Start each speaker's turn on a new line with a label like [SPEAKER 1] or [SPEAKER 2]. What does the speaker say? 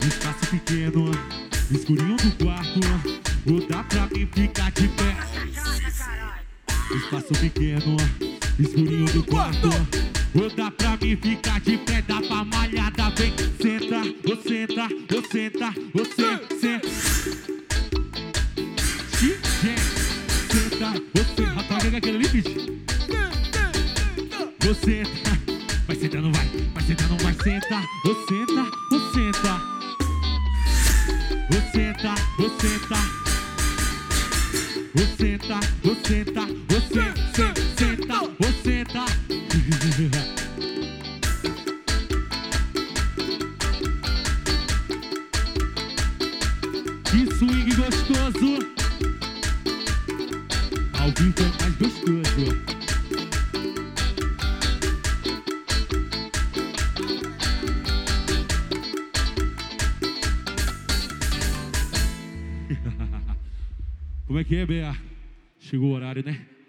[SPEAKER 1] Espaço pequeno, escurinho do quarto, ou dá pra mim ficar de pé? Espaço pequeno, escurinho do quarto, ou dá pra mim ficar de pé? Dá pra malhada, vem, senta, ou senta, ou senta, você, senta. Senta, você, rapaz, pega aquele ali, bicho. Você, vai sentar, não vai, vai sentar, não vai, senta, ou senta, ou senta. Você tá, você tá, você tá, você tá, você tá, você tá. Que swing gostoso, ao vivo é mais gostoso. Como é que é, Bea? Chegou o horário, né?